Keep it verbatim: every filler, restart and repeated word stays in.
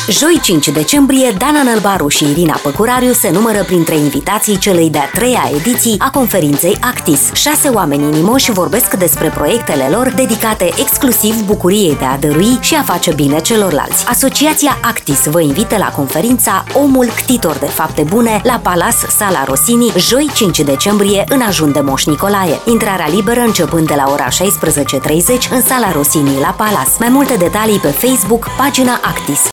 Joi cinci decembrie, Dana Nălbaru și Irina Păcurariu se numără printre invitații celei de-a treia ediții a conferinței Actis. Șase oameni inimoși vorbesc despre proiectele lor dedicate exclusiv bucuriei de a dărui și a face bine celorlalți. Asociația Actis vă invită la conferința Omul ctitor de fapte bune la Palas Sala Rossini, joi cinci decembrie, în ajun de Moș Nicolae. Intrarea liberă începând de la ora șaisprezece și treizeci în Sala Rossini la Palas. Mai multe detalii pe Facebook, pagina Actis.